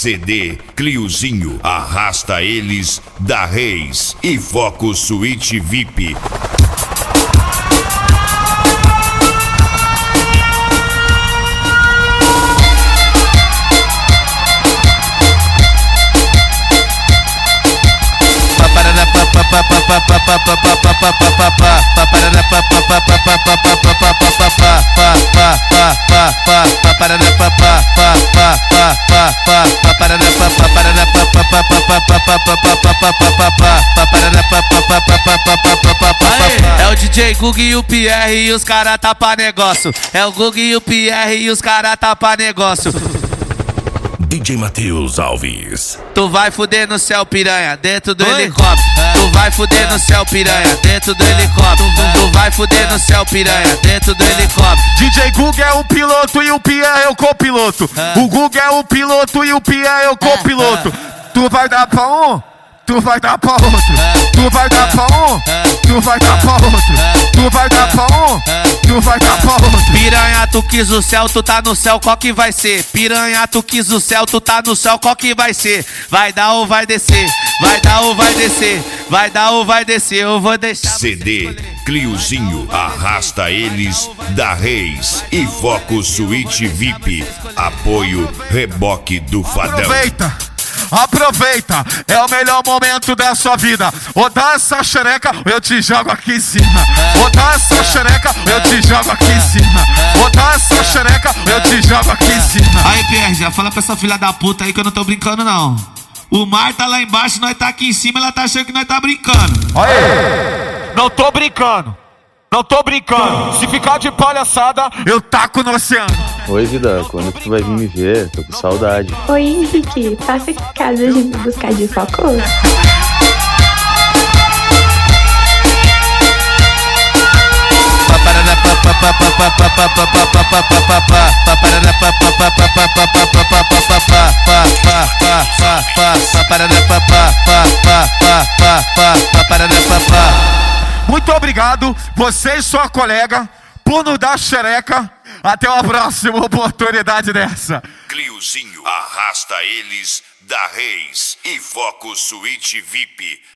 CD Cliozinho arrasta eles da Reis e Foco Suíte VIP. É o DJ Gug e o Pierre e os cara tá pra negócio. É o Gug e o Pierre e os cara tá pra negócio. DJ Matheus Alves. Tu vai fuder no céu, piranha, dentro do helicóptero. Tu vai fuder no céu, piranha, dentro do helicóptero. Tu vai fuder no céu, piranha, dentro do helicóptero. DJ Gug é o piloto e o Pierre é o copiloto. O Gug é o piloto e o Pierre é o copiloto. Tu vai dar pra um, tu vai dar pra outro. Tu vai dar pra um, tu vai dar pra outro. Tu vai dar pra um, tu vai dar pra outro. Piranha, tu quis o céu, tu tá no céu, qual que vai ser? Piranha, tu quis o céu, tu tá no céu, qual que vai ser? Vai dar ou vai descer? Vai dar ou vai descer? Vai dar ou vai descer? Eu vou deixar. CD Cliozinho arrasta eles da Reis e Foco Suíte VIP. Apoio Reboque do Fadão. Aproveita, é o melhor momento da sua vida. Ou dá essa xereca, eu te jogo aqui em cima. Ou dá essa xereca, eu te jogo aqui em cima. Ou dá essa xereca, eu te jogo aqui em cima. Aí, Pierre, já fala pra essa filha da puta aí que eu não tô brincando, não. O mar tá lá embaixo, nós tá aqui em cima, ela tá achando que nós tá brincando. Aí, não tô brincando. Não tô brincando. Se ficar de palhaçada, eu taco no oceano. Oi, vida, quando tu vai vir me ver? Tô com saudade. Oi, Henrique, passa aqui em casa a gente buscar de foco. Muito obrigado, você e sua colega, por nos dar xereca. Até uma próxima oportunidade dessa. Cliozinho arrasta eles da Reis e Foco Suíte VIP.